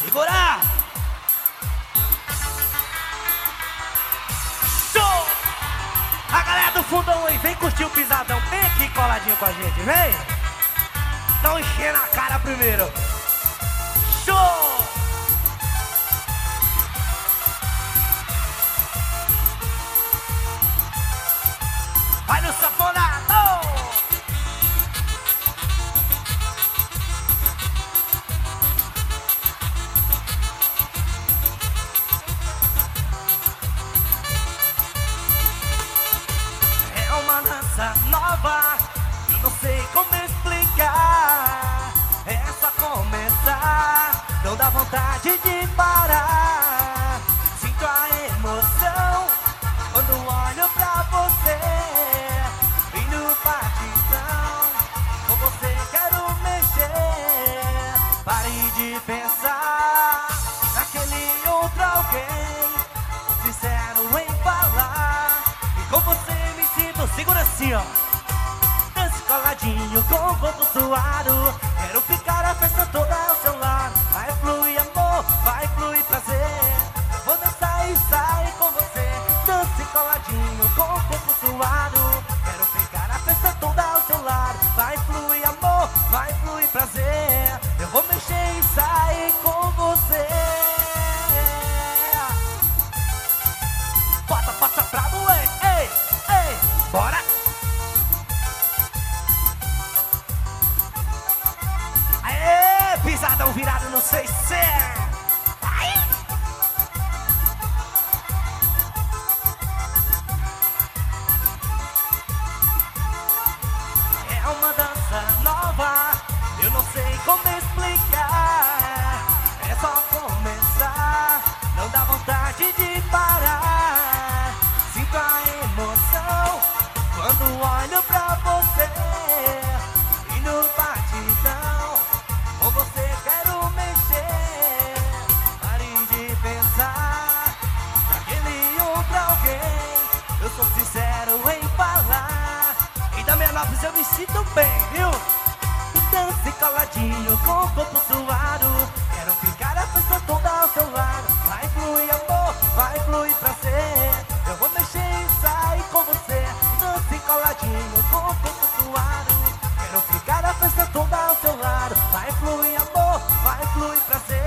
Segura! Show! A galera do fundão aí, vem curtir o pisadão. Vem aqui coladinho com a gente, vem! Tão enchendo a cara primeiro. Show! Vai no sanfonado! É uma dança nova, eu não sei como explicar. É só começar, não dá vontade de parar. Sinto a emoção quando olho pra você. E no batidão, com você quero mexer. Pare de pensar naquele outro alguém. Sincero em falar, e com você me sinto seguro assim, ó. Dance coladinho com o corpo suado. Quero ficar a festa toda ao seu lado. Vai fluir amor, vai fluir prazer. Vou dançar e sair com você. Dance coladinho com o corpo suado. Quero ficar a festa toda ao seu lado. Vai fluir amor, vai fluir prazer. Eu vou mexer e sair com você. Bota, bota pra moer, ei, ei, bora! Aê, pisadão virado no 6C. Ai! É uma dança nova, eu não sei como explicar. É só começar, não dá vontade de parar. Sinto a emoção quando olho pra você. E no batidão, com você quero mexer. Pare de pensar naquele outro alguém. Eu sou sincero em falar. E da Menópolis eu me sinto bem, viu? Dance coladinho com o corpo suado. Quero ficar a festa toda ao seu lado. Vai fluir amor, vai fluir prazer. Eu vou mexer e sair com você. Dance coladinho com o corpo suado. Quero ficar a festa toda ao seu lado. Vai fluir amor, vai fluir prazer.